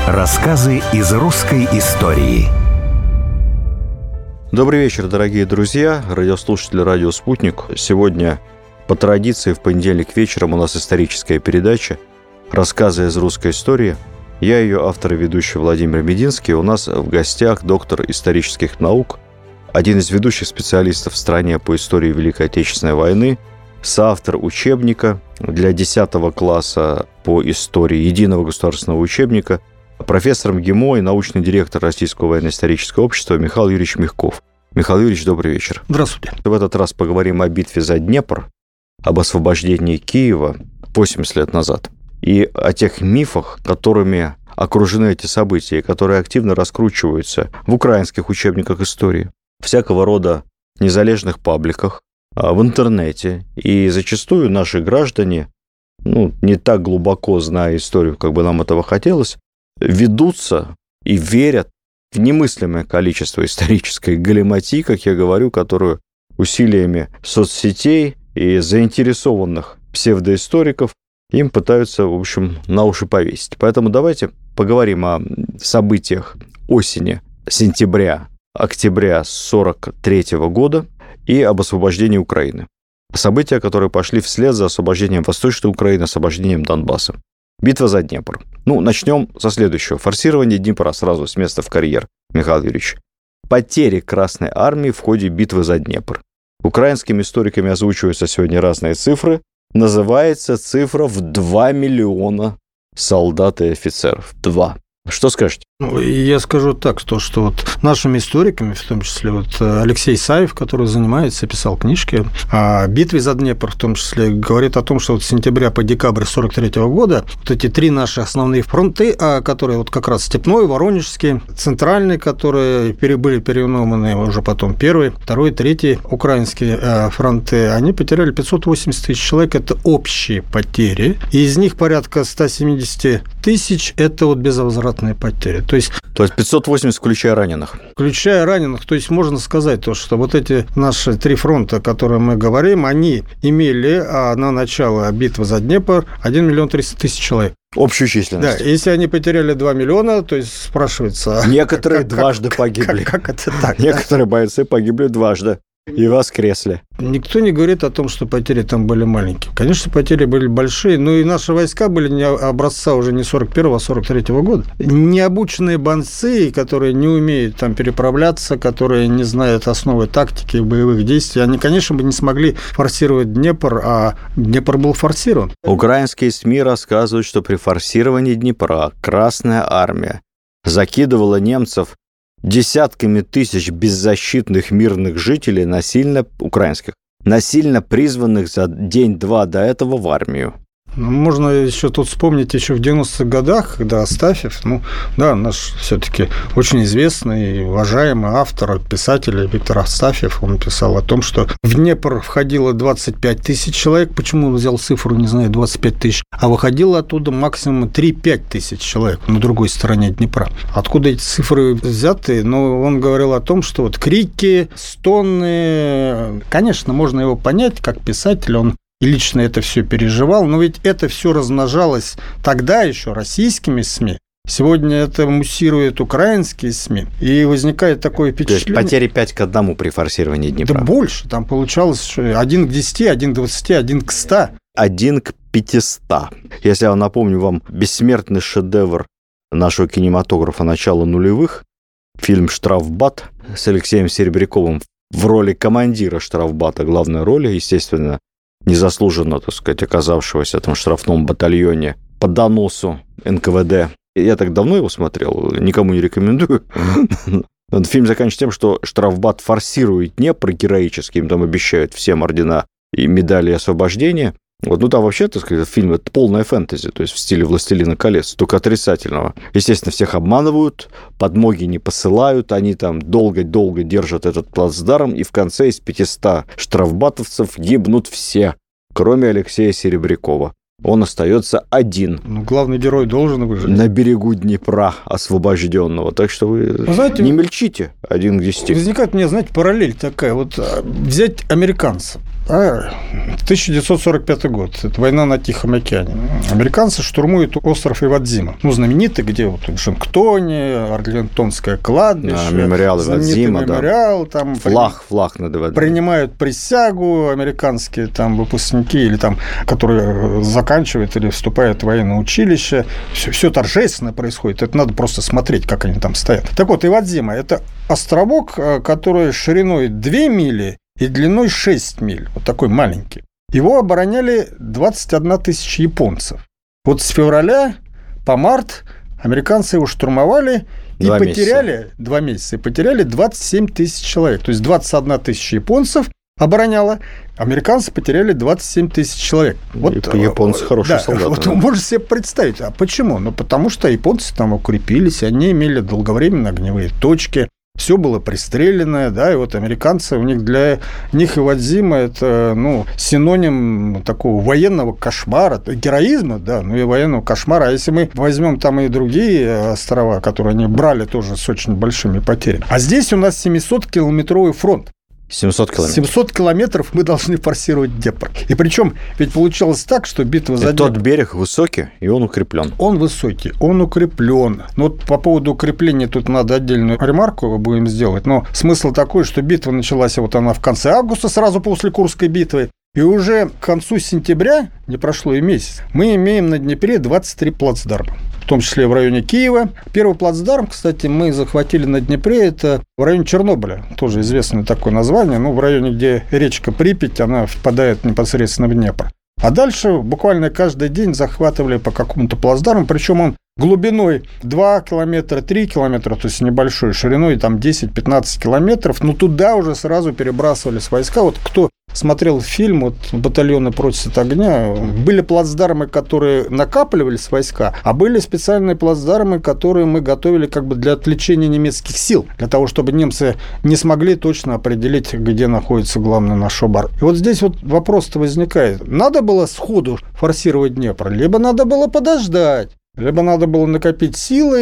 Рассказы из русской истории. Добрый вечер, дорогие друзья, радиослушатели «Радио Спутник». Сегодня, по традиции, в понедельник вечером у нас историческая передача «Рассказы из русской истории». Я ее автор и ведущий Владимир Мединский. У нас в гостях доктор исторических наук, один из ведущих специалистов в стране по истории Великой Отечественной войны, соавтор учебника для 10 класса по истории, единого государственного учебника, профессор МГИМО и научный директор Российского военно-исторического общества Михаил Юрьевич Мягков. Михаил Юрьевич, добрый вечер. Здравствуйте. В этот раз поговорим о битве за Днепр, об освобождении Киева 80 лет назад и о тех мифах, которыми окружены эти события, которые активно раскручиваются в украинских учебниках истории, всякого рода незалежных пабликах, в интернете. И зачастую наши граждане, не так глубоко зная историю, как бы нам этого хотелось, ведутся и верят в немыслимое количество исторической галиматьи, как я говорю, которую усилиями соцсетей и заинтересованных псевдоисториков им пытаются, в общем, на уши повесить. Поэтому давайте поговорим о событиях осени, сентября, октября 1943 года и об освобождении Украины. События, которые пошли вслед за освобождением Восточной Украины, освобождением Донбасса. Битва за Днепр. Начнем со следующего. Форсирование Днепра сразу с места в карьер, Михаил Юрьевич. Потери Красной Армии в ходе битвы за Днепр. Украинскими историками озвучиваются сегодня разные цифры. Называется цифра в 2 миллиона солдат и офицеров. 2. Что скажете? Я скажу так, что вот нашими историками, в том числе Алексей Саев, который занимается, писал книжки о битве за Днепр, в том числе, говорит о том, что с сентября по декабрь 1943 года эти 3 наши основные фронты, которые как раз Степной, Воронежский, Центральный, которые были переименованы уже потом 1-й, 2-й, 3-й украинские фронты, они потеряли 580 тысяч человек, это общие потери, и из них порядка 170 тысяч – это безвозвратные потери. То есть 580, включая раненых. Включая раненых. То есть можно сказать, что эти наши 3 фронта, о которых мы говорим, они имели на начало битвы за Днепр 1 миллион 300 тысяч человек. Общую численность. Да, если они потеряли 2 миллиона, то есть спрашивается... Некоторые дважды погибли. Как это так? Некоторые бойцы погибли дважды. И воскресли. Никто не говорит о том, что потери там были маленькие. Конечно, потери были большие, но и наши войска были не образца уже не 41-го, а 43-го года. Необученные бойцы, которые не умеют там переправляться, которые не знают основы тактики боевых действий, они, конечно, бы не смогли форсировать Днепр, а Днепр был форсирован. Украинские СМИ рассказывают, что при форсировании Днепра Красная Армия закидывала немцев десятками тысяч беззащитных мирных жителей, насильно призванных за день-два до этого в армию. Можно еще тут вспомнить еще в 90-х годах, когда Астафьев, наш все-таки очень известный и уважаемый автор, писатель Виктор Астафьев, он писал о том, что в Днепр входило 25 тысяч человек. Почему он взял цифру, не знаю, 25 тысяч, а выходило оттуда максимум 3-5 тысяч человек на другой стороне Днепра. Откуда эти цифры взяты? Он говорил о том, что крики, стоны, конечно, можно его понять как писатель, он и лично это все переживал, но ведь это все размножалось тогда еще российскими СМИ. Сегодня это муссируют украинские СМИ, и возникает такое впечатление... То есть потери 5 к 1 при форсировании Днепра? Да больше, там получалось 1 к 10, 1 к 20, 1 к 100. 1 к 500. Если я напомню вам бессмертный шедевр нашего кинематографа начала нулевых, фильм «Штрафбат» с Алексеем Серебряковым в роли командира штрафбата, главной роли, естественно, незаслуженно, оказавшегося в штрафном батальоне по доносу НКВД. Я так давно его смотрел, никому не рекомендую. Фильм заканчивается тем, что штрафбат форсирует Днепр героически, им там обещают всем ордена и медали освобождения. Там вообще, фильм это полная фэнтези, то есть в стиле «Властелина колец», только отрицательного. Естественно, всех обманывают, подмоги не посылают, они там долго-долго держат этот плацдарм, и в конце из 500 штрафбатовцев гибнут все, кроме Алексея Серебрякова. Он остается один. Главный герой должен выжить. На берегу Днепра освобожденного. Так что вы не мельчите 1 к 10. Возникает у меня, параллель такая. Взять американцев. 1945 год. Это война на Тихом океане. Американцы штурмуют остров Ивадзима. Знаменитый, где вот в Вашингтоне, Арлингтонское кладбище. Мемориал Ивадзима, мемориал, там флаг над Ивадзимой. Принимают присягу американские там выпускники, или там, которые заканчивают или вступают в военное училище. Все торжественно происходит. Это надо просто смотреть, как они там стоят. Так вот, Ивадзима – это островок, который шириной 2 мили и длиной 6 миль, вот такой маленький. Его обороняли 21 тысяча японцев. Вот с февраля по март американцы его штурмовали и потеряли 2 месяца, и потеряли 27 тысяч человек. То есть 21 тысяча японцев обороняла, американцы потеряли 27 тысяч человек. Вот, японцы хорошие солдаты. Вот вы можете себе представить. А почему? Потому что японцы там укрепились, они имели долговременные огневые точки, все было пристреленное, да, и вот американцы, для них Ивадзима – это, синоним такого военного кошмара, героизма, да, и военного кошмара. А если мы возьмем там и другие острова, которые они брали тоже с очень большими потерями. А здесь у нас 700-километровый фронт. 700 километров. 700 километров мы должны форсировать Днепр. И причем ведь получалось так, что битва за Днепр... Тот берег высокий, и он укреплен. Он высокий, он укреплен. Но вот по поводу укрепления тут надо отдельную ремарку будем сделать. Но смысл такой, что битва началась, вот она в конце августа, сразу после Курской битвы. И уже к концу сентября, не прошло и месяц, мы имеем на Днепре 23 плацдарма, в том числе в районе Киева. Первый плацдарм, кстати, мы захватили на Днепре, это в районе Чернобыля, тоже известное такое название, в районе, где речка Припять, она впадает непосредственно в Днепр. А дальше буквально каждый день захватывали по какому-то плацдарму, причем он глубиной 2 километра, 3 километра, то есть небольшой, шириной там 10-15 километров, но туда уже сразу перебрасывались войска. Вот кто смотрел фильм вот «Батальоны просят огня», были плацдармы, которые накапливались войска, а были специальные плацдармы, которые мы готовили как бы для отвлечения немецких сил, для того, чтобы немцы не смогли точно определить, где находится главный наш обор. И вот здесь вот вопрос-то возникает. Надо было сходу форсировать Днепр, либо надо было подождать, либо надо было накопить силы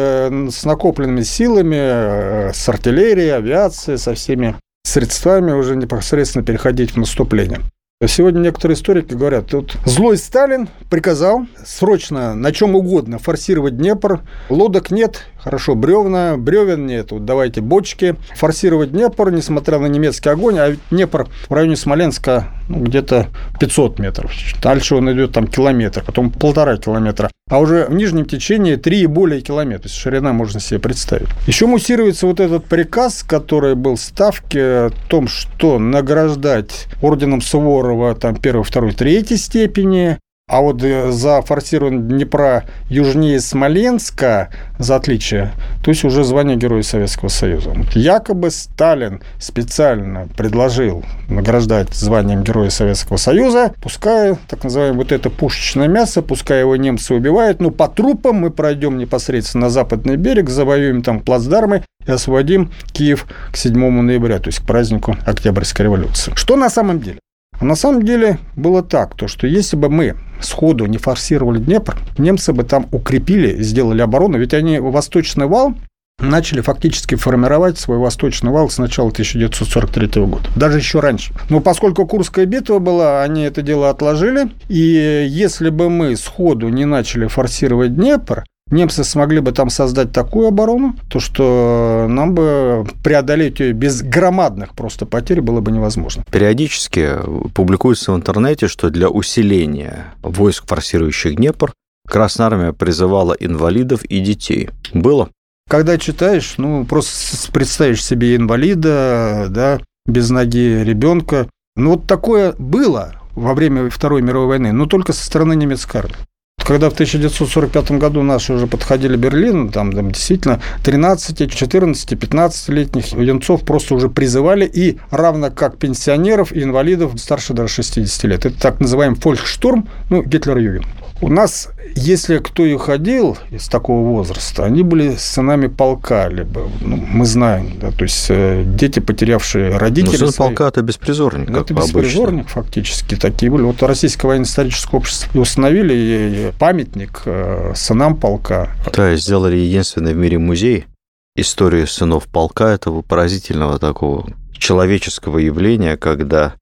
и с накопленными силами, с артиллерией, авиацией, со всеми средствами уже непосредственно переходить в наступление. Сегодня некоторые историки говорят, тут злой Сталин приказал срочно на чем угодно форсировать Днепр, лодок нет, хорошо, бревен нет, вот давайте бочки, форсировать Днепр, несмотря на немецкий огонь, а Днепр в районе Смоленска где-то 500 метров, дальше он идет там километр, потом 1,5 километра, а уже в нижнем течении 3 и более километров, то есть ширина можно себе представить. Еще муссируется вот этот приказ, который был в Ставке, о том, что награждать орденом Суворова там 1, 2, 3 степени, а вот за форсирование Днепра южнее Смоленска, за отличие, то есть уже звание Героя Советского Союза. Вот якобы Сталин специально предложил награждать званием Героя Советского Союза, пускай, так называемое, вот это пушечное мясо, пускай его немцы убивают, но по трупам мы пройдем непосредственно на западный берег, завоюем там плацдармы и освободим Киев к 7 ноября, то есть к празднику Октябрьской революции. Что на самом деле? А на самом деле было так, то, что если бы мы сходу не форсировали Днепр, немцы бы там укрепили, сделали оборону, ведь они восточный вал начали фактически формировать свой восточный вал с начала 1943 года, даже еще раньше. Но поскольку Курская битва была, они это дело отложили, и если бы мы сходу не начали форсировать Днепр, немцы смогли бы там создать такую оборону, то что нам бы преодолеть ее без громадных просто потерь было бы невозможно. Периодически публикуется в интернете, что для усиления войск, форсирующих Днепр, Красная Армия призывала инвалидов и детей. Было? Когда читаешь, просто представишь себе инвалида, да, без ноги ребенка. Вот такое было во время Второй мировой войны, но только со стороны немецкой армии. Когда в 1945 году наши уже подходили к Берлину, там действительно 13, 14, 15-летних юнцов просто уже призывали, и равно как пенсионеров и инвалидов старше даже 60 лет. Это так называемый фолькштурм, Гитлер-Юген. У нас, если кто и ходил из такого возраста, они были сынами полка, либо, мы знаем, да, то есть дети, потерявшие родителей. Но сын полка – это беспризорник, как это беспризорник, фактически, такие были. Вот Российское военно-историческое общество и установили памятник сынам полка. Да, сделали единственный в мире музей истории сынов полка, этого поразительного такого человеческого явления, когда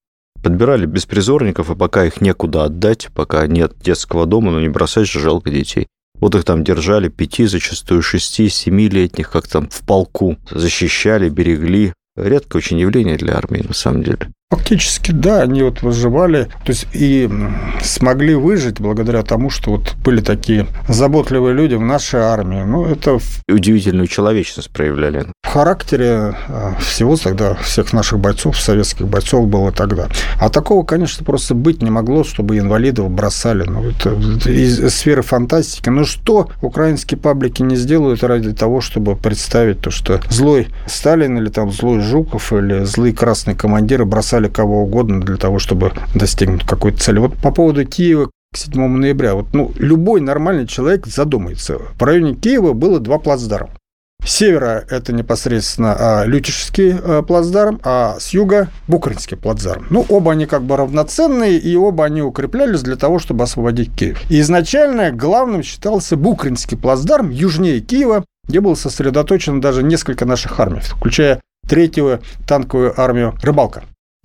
подбирали беспризорников, и пока их некуда отдать, пока нет детского дома, ну не бросать же, жалко детей. Вот их там держали 5, зачастую 6, 7-летних, как там в полку, защищали, берегли. Редкое очень явление для армии, на самом деле. Фактически, да, они вот выживали, то есть и смогли выжить благодаря тому, что вот были такие заботливые люди в нашей армии. Ну, это... Удивительную человечность проявляли. В характере всего тогда, всех наших бойцов, советских бойцов было тогда. А такого, конечно, просто быть не могло, чтобы инвалидов бросали. Ну, это из сферы фантастики. Ну, что украинские паблики не сделают ради того, чтобы представить то, что злой Сталин или там злой Жуков или злые красные командиры бросали кого угодно для того, чтобы достигнуть какой-то цели. Вот по поводу Киева к 7 ноября. Вот, любой нормальный человек задумается. В районе Киева было 2 плацдарма. С севера это непосредственно Лютичский плацдарм, а с юга Букринский плацдарм. Оба они как бы равноценные, и оба они укреплялись для того, чтобы освободить Киев. И изначально главным считался Букринский плацдарм южнее Киева, где было сосредоточено даже несколько наших армий, включая 3-ю танковую армию «Рыбалка».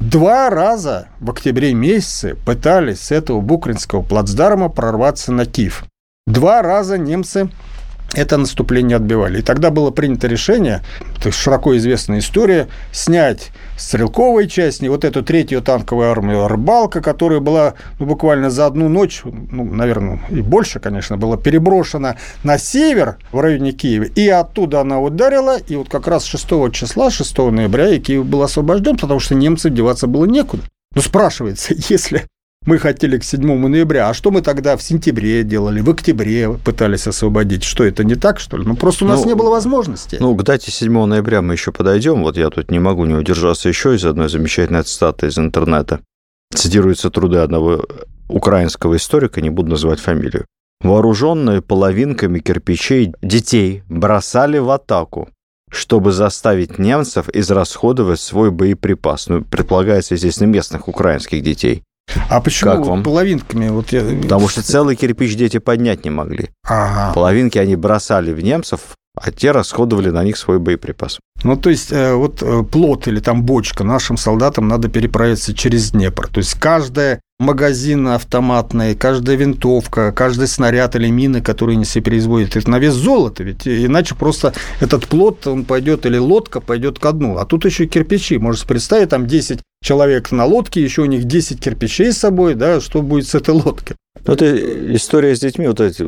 2 раза в октябре месяце пытались с этого Букринского плацдарма прорваться на Киев. 2 раза немцы это наступление отбивали. И тогда было принято решение, это широко известная история, снять стрелковые части, вот эту 3-ю танковую армию «Рыбалка», которая была буквально за одну ночь, наверное, и больше, конечно, была переброшена на север в районе Киева, и оттуда она ударила, и вот как раз 6 ноября, и Киев был освобожден, потому что немцам деваться было некуда. Спрашивается, если мы хотели к 7 ноября, а что мы тогда в сентябре делали, в октябре пытались освободить? Что, это не так, что ли? Просто у нас не было возможности. К дате 7 ноября мы еще подойдем. Вот я тут не могу не удержаться еще из одной замечательной цитаты из интернета. Цитируются труды одного украинского историка, не буду называть фамилию. «Вооруженные половинками кирпичей детей бросали в атаку, чтобы заставить немцев израсходовать свой боеприпас». Предполагается, естественно, местных украинских детей. А почему половинками? Потому что целый кирпич дети поднять не могли. Ага. Половинки они бросали в немцев, а те расходовали на них свой боеприпас. То есть, плот или там бочка нашим солдатам надо переправиться через Днепр. То есть, каждая магазин автоматный, каждая винтовка, каждый снаряд или мины, которые они себе производят, это на вес золота, ведь иначе просто этот плот, он пойдет, или лодка пойдет ко дну. А тут еще кирпичи. Можете представить, там 10 человек на лодке, еще у них 10 кирпичей с собой, да, что будет с этой лодкой? Это история с детьми,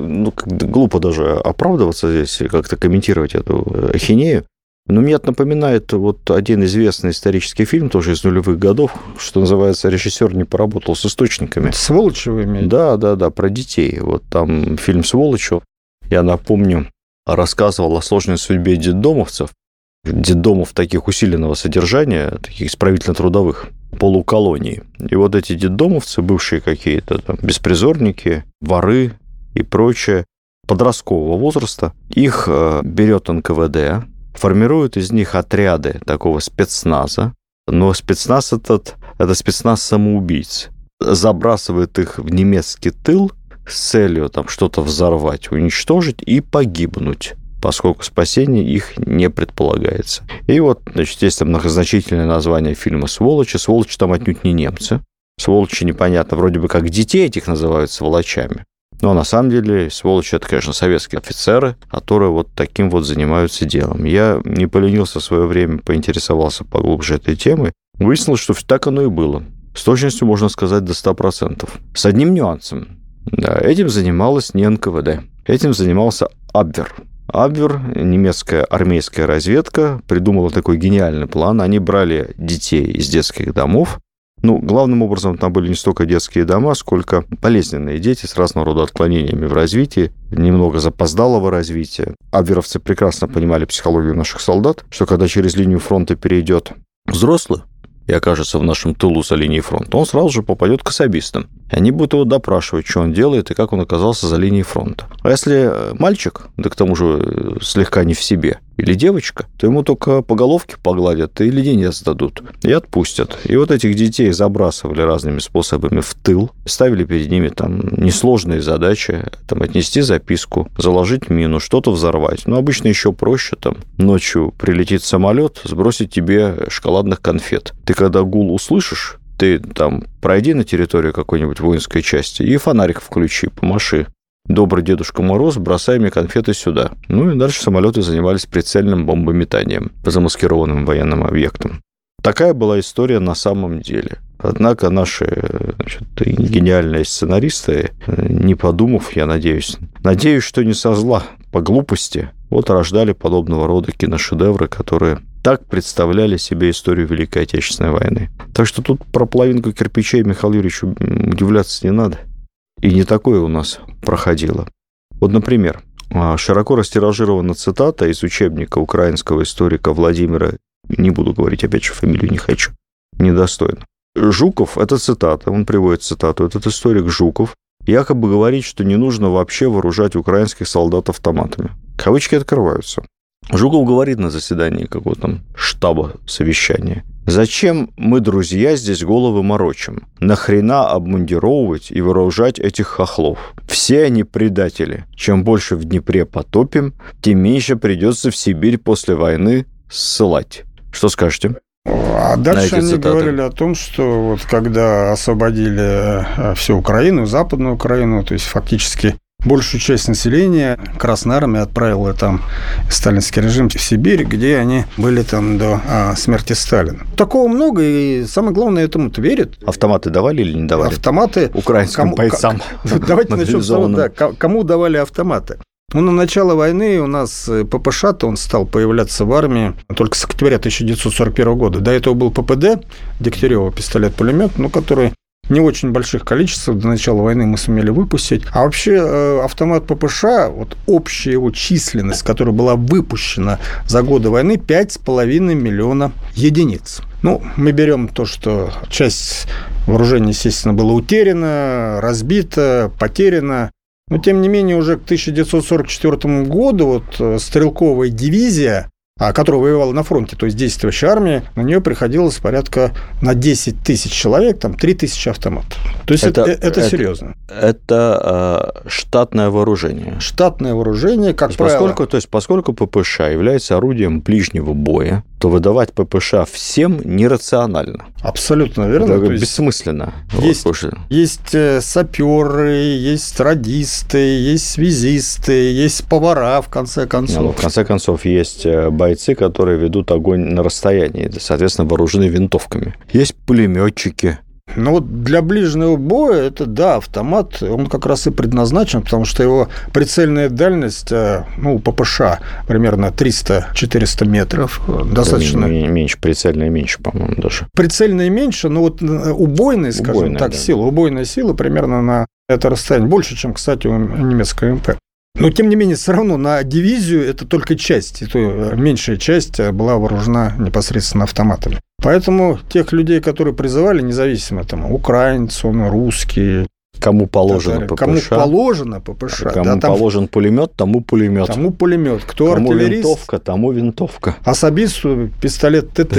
глупо даже оправдываться здесь, как-то комментировать эту ахинею. Но мне это напоминает один известный исторический фильм, тоже из нулевых годов, что называется «Режиссер не поработал с источниками». «Сволочи» вы имеете? Да, про детей. Там фильм «Сволочи». Я напомню, рассказывал о сложной судьбе детдомовцев, детдомов таких усиленного содержания, таких исправительно-трудовых, полуколоний. И эти детдомовцы, бывшие какие-то там беспризорники, воры и прочее, подросткового возраста, их берет НКВД, формируют из них отряды такого спецназа, но спецназ это спецназ самоубийц. Забрасывает их в немецкий тыл с целью там что-то взорвать, уничтожить и погибнуть, поскольку спасение их не предполагается. И есть там многозначительное название фильма «Сволочи». Сволочи там отнюдь не немцы. Сволочи непонятно, вроде бы как детей этих называют сволочами. Но на самом деле сволочи – это, конечно, советские офицеры, которые таким занимаются делом. Я не поленился в свое время, поинтересовался поглубже этой темой. Выяснилось, что так оно и было. С точностью можно сказать до 100%. С одним нюансом. Да, этим занималась не НКВД. Этим занимался Абвер. Абвер, немецкая армейская разведка, придумала такой гениальный план. Они брали детей из детских домов. Главным образом там были не столько детские дома, сколько болезненные дети с разного рода отклонениями в развитии, немного запоздалого развития. Абверовцы прекрасно понимали психологию наших солдат, что когда через линию фронта перейдет взрослый и окажется в нашем тылу за линией фронта, он сразу же попадет к особистам. И они будут его допрашивать, что он делает и как он оказался за линией фронта. А если мальчик, да к тому же слегка не в себе, или девочка, то ему только по головке погладят и леденец дадут, и отпустят. И этих детей забрасывали разными способами в тыл, ставили перед ними там несложные задачи, там отнести записку, заложить мину, что-то взорвать. Обычно еще проще, там ночью прилетит самолет, сбросить тебе шоколадных конфет. Ты когда гул услышишь, Ты там пройди на территорию какой-нибудь воинской части и фонарик включи, помаши. Добрый Дедушка Мороз, бросай мне конфеты сюда. Ну и дальше самолеты занимались прицельным бомбометанием по замаскированным военным объектам. Такая была история на самом деле. Однако наши гениальные сценаристы, не подумав, я надеюсь, что не со зла, по глупости, вот рождали подобного рода киношедевры, которые так представляли себе историю Великой Отечественной войны. Так что тут про половинку кирпичей Михаилу Юрьевичу удивляться не надо. И не такое у нас проходило. Вот, например, широко растиражирована цитата из учебника украинского историка Владимира, не буду говорить, опять же, фамилию не хочу, недостойно. Жуков, это цитата, он приводит цитату, этот историк Жуков, якобы говорит, что не нужно вообще вооружать украинских солдат автоматами. Кавычки открываются. Жуков говорит на заседании какого-то там штаба совещания: «Зачем мы, друзья, здесь головы морочим? Нахрена обмундировывать и вооружать этих хохлов? Все они предатели. Чем больше в Днепре потопим, тем меньше придется в Сибирь после войны ссылать». Что скажете? А дальше они говорили о том, что вот когда освободили всю Украину, Западную Украину, то есть фактически большую часть населения Красная Армия отправила там сталинский режим в Сибирь, где они были там до смерти Сталина. Такого много, и самое главное, этому-то верят. Автоматы давали или не давали? Автоматы украинским бойцам. Давайте начнем с того, кому давали автоматы. Ну, на начало войны у нас ППШ-то он стал появляться в армии только с октября 1941 года. До этого был ППД, Дегтярева, пистолет-пулемет, который не в очень больших количествах до начала войны мы сумели выпустить. А вообще автомат ППШ, вот общая его численность, которая была выпущена за годы войны, 5,5 миллиона единиц. Мы берем то, что часть вооружения, естественно, была утеряна, разбита, потеряна. Но, тем не менее, уже к 1944 году стрелковая дивизия, которая воевала на фронте, то есть действующая армия, на нее приходилось порядка на 10 тысяч человек, 3 тысячи автоматов. То есть это серьезно. Это штатное вооружение. Штатное вооружение, как правило. Поскольку ППШ является орудием ближнего боя, то выдавать ППШ всем нерационально. Абсолютно верно. Это бессмысленно. Есть саперы, есть радисты, есть связисты, есть повара, в конце концов. В конце концов, есть бойцы, которые ведут огонь на расстоянии, соответственно, вооружены винтовками. Есть пулеметчики. Для ближнего боя это, да, автомат, он как раз и предназначен, потому что его прицельная дальность, ППШ, примерно 300-400 метров, достаточно... Меньше, прицельная меньше, по-моему, даже. Прицельная меньше, но убойная, скажем так, сила, убойная сила примерно на это расстояние, больше, чем, кстати, у немецкого МП. Но, тем не менее, все равно на дивизию это только часть, и то меньшая часть была вооружена непосредственно автоматами. Поэтому тех людей, которые призывали, независимо, украинцы, русские... Кому положено ППШ. Кому положено ППШ. Кому положен пулемет, тому пулемет. Тому пулемет. Кто кому артиллерист, винтовка, тому винтовка. Особисту пистолет ТТ.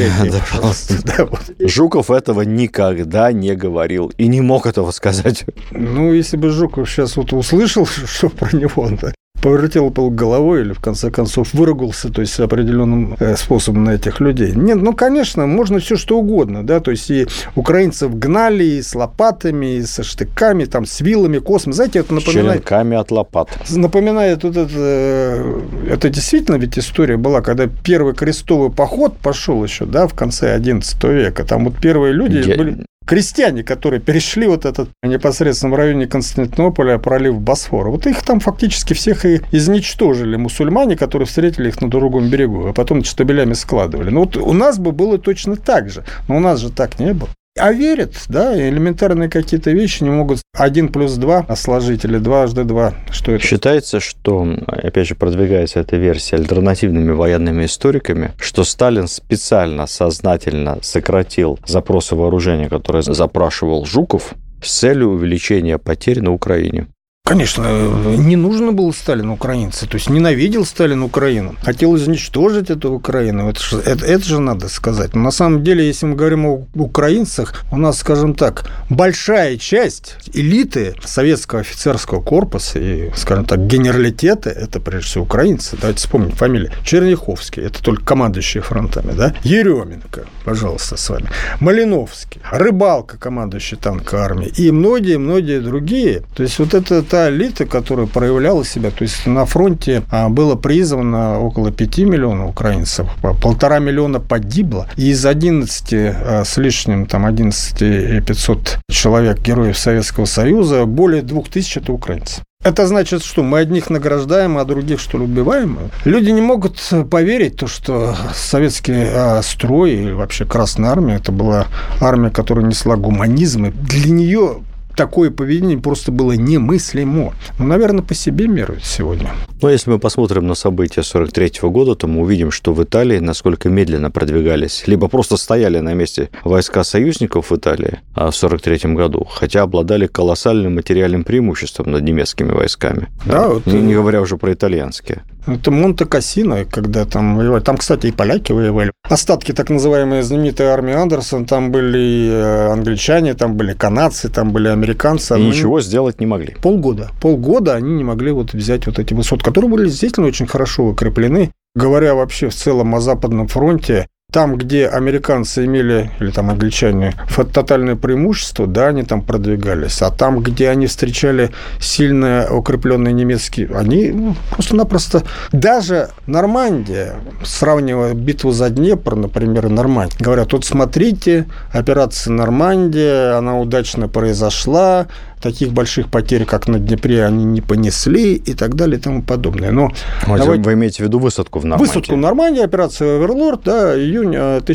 Жуков этого никогда не говорил и не мог этого сказать. Если бы Жуков сейчас услышал, что про него, повертел головой или, в конце концов, выругался, то есть определенным способом на этих людей. Нет, конечно, можно все что угодно, да, то есть и украинцев гнали и с лопатами, и со штыками, с вилами, космами. Знаете, это напоминает... С черенками от лопат. Напоминает это действительно ведь история была, когда первый крестовый поход пошел еще, да, в конце XI века. Там первые люди были... Крестьяне, которые перешли этот непосредственно в районе Константинополя пролив Босфора, их там фактически всех и изничтожили мусульмане, которые встретили их на другом берегу, а потом штабелями складывали. У нас бы было точно так же, но у нас же так не было. А верят, да, элементарные какие-то вещи не могут 1 + 2 сложить или 2 × 2. Что это? Считается, что, опять же, продвигается эта версия альтернативными военными историками, что Сталин специально, сознательно сократил запросы вооружения, которые запрашивал Жуков, с целью увеличения потерь на Украине. Конечно, не нужно было Сталину украинцы, то есть ненавидел Сталин Украину, хотел изничтожить эту Украину, это же надо сказать. Но на самом деле, если мы говорим о украинцах, у нас, скажем так, большая часть элиты советского офицерского корпуса и, скажем так, генералитета, это прежде всего украинцы, давайте вспомним фамилии. Черняховский, это только командующие фронтами, да? Еременко, пожалуйста, с вами, Малиновский, Рыбалка, командующий танковой армией, и многие другие. То есть вот это та элита, которая проявляла себя, то есть на фронте было призвано около 5 миллионов украинцев, 1,5 миллиона погибло, и из 11 с лишним, там 11 500 человек героев Советского Союза, более 2000 это украинцы. Это значит, что мы одних награждаем, а других, что ли, убиваем? Люди не могут поверить, что советский строй или вообще Красная Армия, это была армия, которая несла гуманизм, и для нее такое поведение просто было немыслимо. Ну, наверное, по себе меряют сегодня. Но если мы посмотрим на события 1943 года, то мы увидим, что в Италии насколько медленно продвигались, либо просто стояли на месте войска союзников в Италии в 1943 году, хотя обладали колоссальным материальным преимуществом над немецкими войсками. Да, вот, не говоря уже про итальянские. Это Монте-Кассино, когда там воевали. Там, кстати, и поляки воевали. Остатки так называемой знаменитой армии Андерсон, там были англичане, там были канадцы, там были американцы. И ничего сделать не могли. Полгода они не могли взять эти высоты, которые были действительно очень хорошо укреплены. Говоря вообще в целом о Западном фронте, там, где американцы имели, или там англичане, тотальное преимущество, да, они там продвигались. А там, где они встречали сильно укрепленные немецкие, они просто-напросто... Даже Нормандия, сравнивая битву за Днепр, например, и Нормандия, говорят, вот смотрите, операция Нормандия, она удачно произошла, таких больших потерь, как на Днепре, они не понесли и так далее и тому подобное. Но вы имеете в виду высадку в Нормандии? Высадку в Нормандии, операция «Оверлорд», да, июнь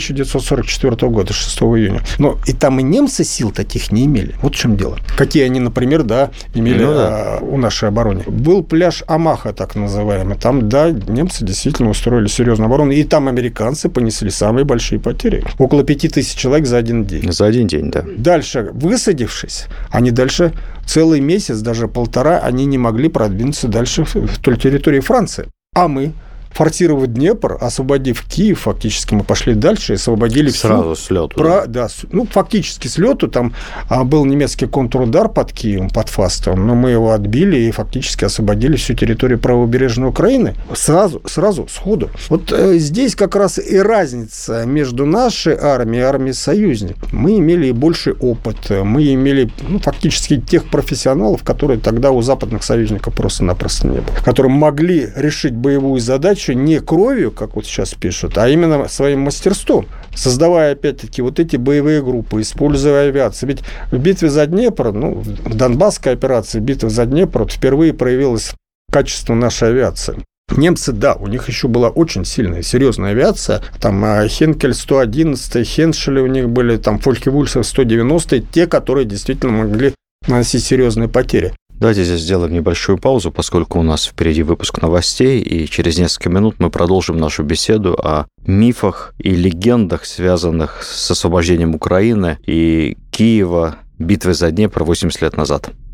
1944 года, 6 июня. Но и там и немцы сил таких не имели. Вот в чем дело. Какие они, например, да, имели у нашей обороны. Был пляж Амаха, так называемый. Там, да, немцы действительно устроили серьезную оборону. И там американцы понесли самые большие потери. Около 5000 человек за один день. За один день, да. Дальше, высадившись, они дальше целый месяц, даже полтора, они не могли продвинуться дальше в той территории Франции. А мы, форсировав Днепр, освободив Киев, фактически мы пошли дальше и освободили сразу с лету. Фактически с лету. Там был немецкий контрудар под Киевом, под Фастовым, но мы его отбили и фактически освободили всю территорию правобережной Украины сразу, сходу. Вот здесь как раз и разница между нашей армией и армией союзников. Мы имели и больший опыт, мы имели фактически тех профессионалов, которые тогда у западных союзников просто-напросто не было, которые могли решить боевую задачу не кровью, как вот сейчас пишут, а именно своим мастерством, создавая, опять-таки, вот эти боевые группы, используя авиацию. Ведь в битве за Днепр, в Донбасской операции, битва за Днепр, впервые проявилось качество нашей авиации. Немцы, да, у них еще была очень сильная, серьезная авиация. Там Хенкель 111, Хеншели у них были, там Фольке-Вульф 190, те, которые действительно могли наносить серьезные потери. Давайте здесь сделаем небольшую паузу, поскольку у нас впереди выпуск новостей, и через несколько минут мы продолжим нашу беседу о мифах и легендах, связанных с освобождением Украины и Киева, битвы за Днепр 80 лет назад.